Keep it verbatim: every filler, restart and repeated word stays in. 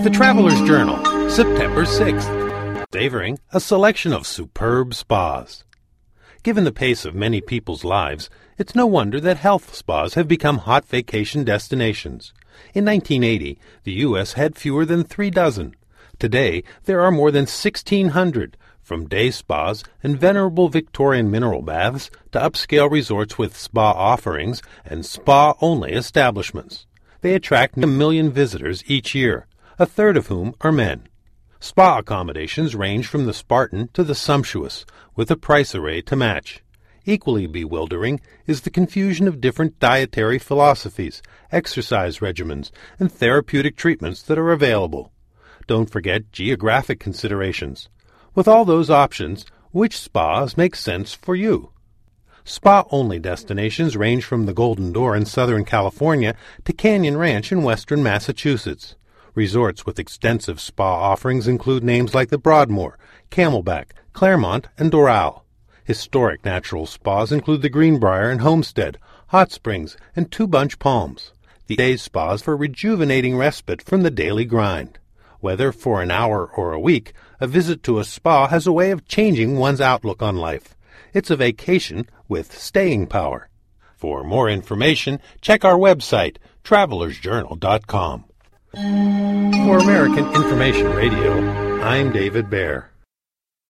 The Traveler's Journal, September sixth. Savoring a selection of superb spas. Given the pace of many people's lives, it's no wonder that health spas have become hot vacation destinations. In nineteen eighty, the U S had fewer than three dozen. Today, there are more than sixteen hundred, from day spas and venerable Victorian mineral baths to upscale resorts with spa offerings and spa-only establishments. They attract a million visitors each year, a third of whom are men. Spa accommodations range from the Spartan to the sumptuous, with a price array to match. Equally bewildering is the confusion of different dietary philosophies, exercise regimens, and therapeutic treatments that are available. Don't forget geographic considerations. With all those options, which spas make sense for you? Spa-only destinations range from the Golden Door in Southern California to Canyon Ranch in Western Massachusetts. Resorts with extensive spa offerings include names like the Broadmoor, Camelback, Claremont, and Doral. Historic natural spas include the Greenbrier and Homestead, Hot Springs, and Two Bunch Palms. The day spas for rejuvenating respite from the daily grind. Whether for an hour or a week, a visit to a spa has a way of changing one's outlook on life. It's a vacation with staying power. For more information, check our website, travelers journal dot com. For American Information Radio, I'm David Baer.